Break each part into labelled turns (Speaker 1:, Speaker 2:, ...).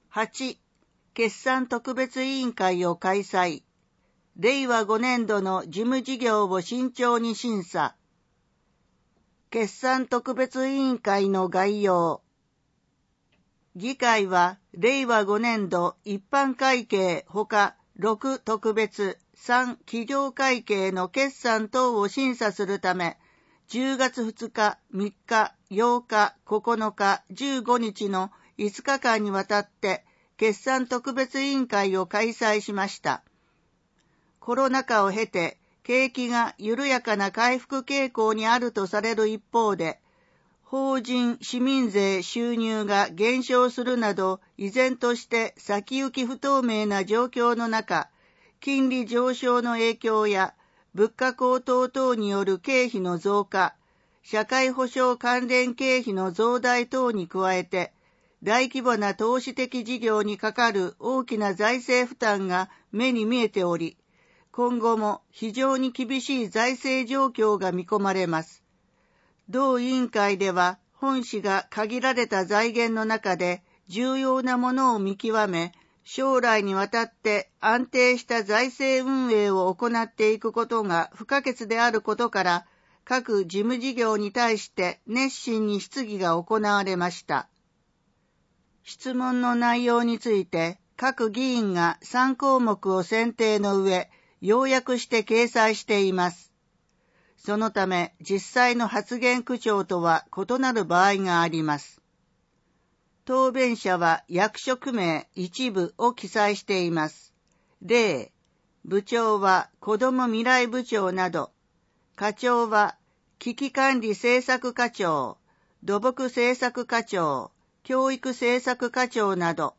Speaker 1: 8、決算特別委員会を開催。令和5年度の事務事業を慎重に審査。決算特別委員会の概要。議会は令和5年度一般会計ほか6特別3企業会計の決算等を審査するため、10月2日、3日、8日、9日、15日の5日間にわたって決算特別委員会を開催しました。コロナ禍を経て景気が緩やかな回復傾向にあるとされる一方で、法人・市民税収入が減少するなど依然として先行き不透明な状況の中、金利上昇の影響や物価高騰等による経費の増加、社会保障関連経費の増大等に加えて、大規模な投資的事業にかかる大きな財政負担が目に見えており、今後も非常に厳しい財政状況が見込まれます。同委員会では、本市が限られた財源の中で重要なものを見極め、将来にわたって安定した財政運営を行っていくことが不可欠であることから、各事務事業に対して熱心に質疑が行われました。質問の内容について、各議員が3項目を選定の上、要約して掲載しています。そのため、実際の発言口調とは異なる場合があります。答弁者は役職名一部を記載しています。例、部長は子ども未来部長など、課長は危機管理政策課長、土木政策課長、教育政策課長など。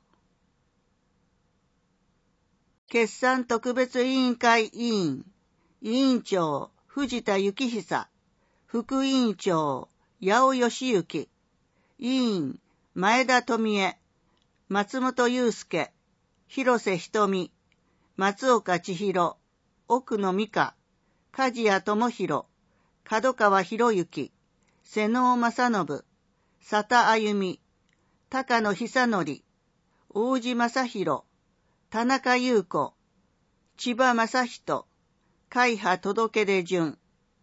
Speaker 1: 決算特別委員会委員、委員長、藤田幸久、副委員長、八尾義行、委員、前田富江、松本祐介、広瀬瞳、松岡千尋、奥野美香、梶谷智弘、角川博之、瀬能正信、佐田あゆみ、高野久則、大路正弘、田中優子、千葉正人、会派届出順。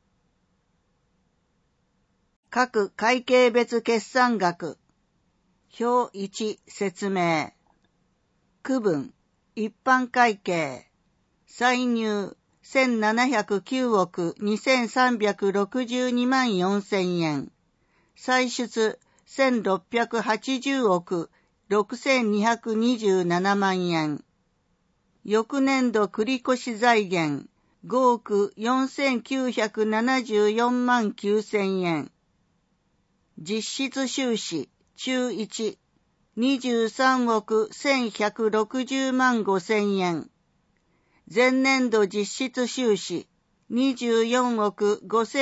Speaker 1: 各会計別決算額。表1説明。区分、一般会計。歳入1709億2362万4000円。歳出1680億6227万円。翌年度繰越財源5億4974万9000円。実質収支中1、23億1160万5000円。前年度実質収支24億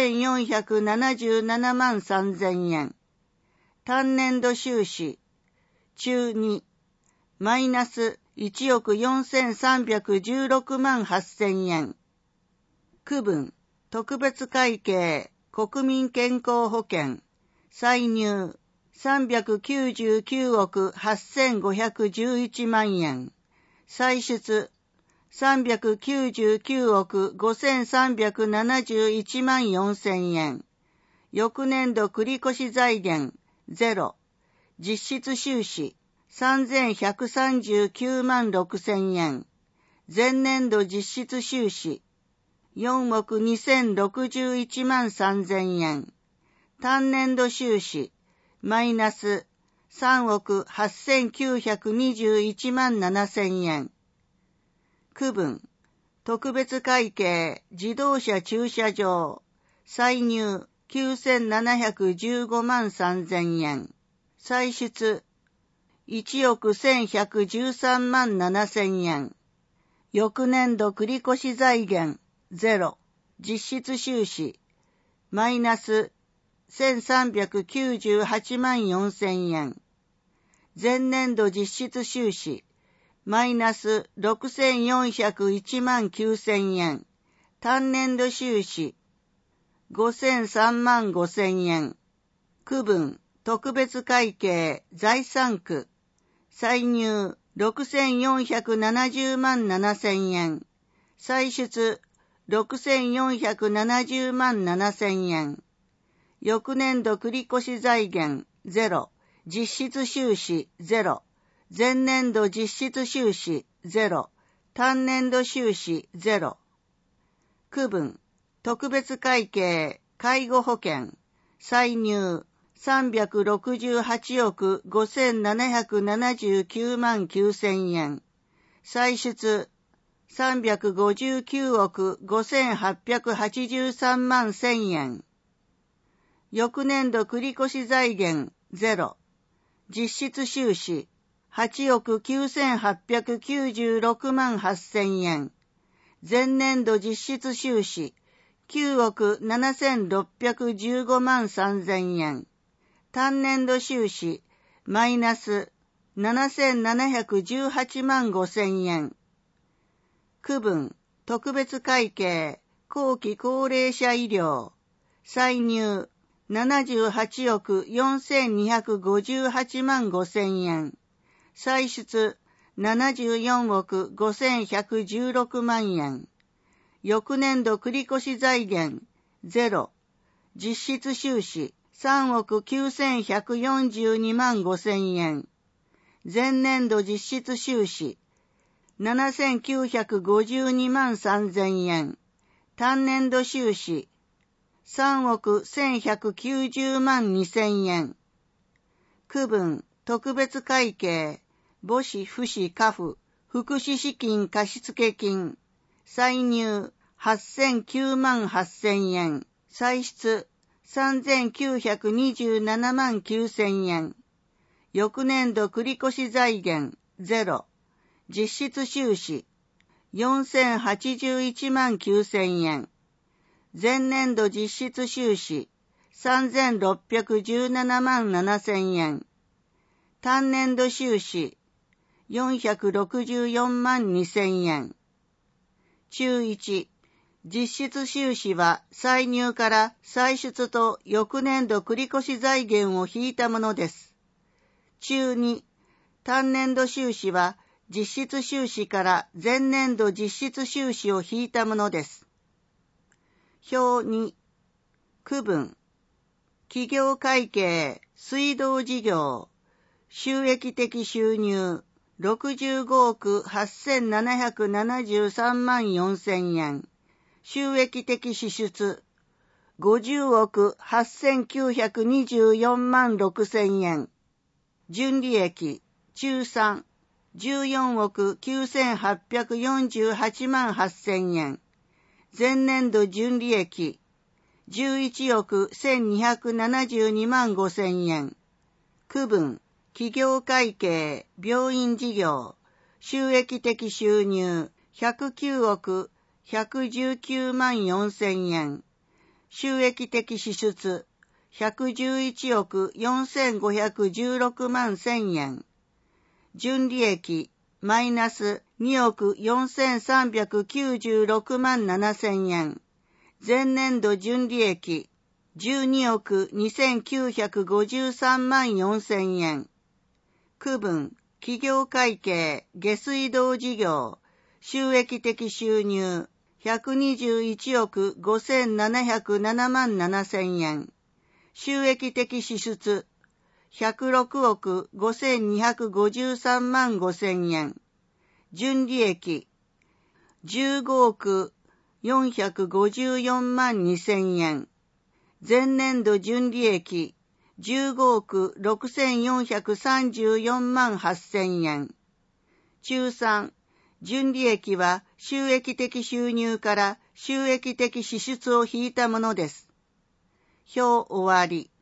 Speaker 1: 5477万3000円。単年度収支中2、マイナス1億4316万8000円。区分、特別会計、国民健康保険、歳入399億8511万円。歳出399億5371万4000円。翌年度繰越財源0。実質収支3139万6000円。前年度実質収支4億2061万3000円。単年度収支マイナス3億8921万7000円。区分、特別会計自動車駐車場、歳入9715万3000円。歳出1億1113万7000円。翌年度繰越財源0。実質収支マイナス1398万4000円。前年度実質収支マイナス6401万9000円。単年度収支5003万5000円。区分、特別会計財産区。 歳入6470万7000円。歳出6470万7000円。翌年度繰越財源0。実質収支0。前年度実質収支0。単年度収支0。区分。特別会計、介護保険。歳入368億5779万9000円。歳出359億5883万1000円。翌年度繰越財源0。実質収支8億9896万8000円。前年度実質収支9億7615万3000円。単年度収支マイナス7718万5000円。区分。特別会計、後期高齢者医療。歳入78億4258万5000円。歳出74億5116万円。翌年度繰越財源0。実質収支3億9142万5000円。前年度実質収支7952万3000円。単年度収支3億1190万2000円。区分。特別会計、母子父子家父、福祉資金貸付金。歳入8009万8000円。歳出3927万9000円。翌年度繰越財源0。実質収支4081万9000円。前年度実質収支3617万7000円。単年度収支464万2000円。注1。実質収支は歳入から歳出と翌年度繰越財源を引いたものです。注2。単年度収支は実質収支から前年度実質収支を引いたものです。表2。区分。企業会計、水道事業、収益的収入、65億8773万4000円。収益的支出、50億8924万6000円。純利益、中3、14億9848万8000円。前年度純利益、11億1272万5000円。区分、企業会計、病院事業、収益的収入、109億119万4000円。収益的支出、111億4516万1000円。純利益、マイナス2億4396万7000円。前年度純利益、12億2953万4000円。区分、企業会計、下水道事業、収益的収入、121億5707万7000円。収益的支出、106億5253万5000円。純利益、15億454万2000円。前年度純利益、15億6434万8000円。中3、純利益は収益的収入から収益的支出を引いたものです。表終わり。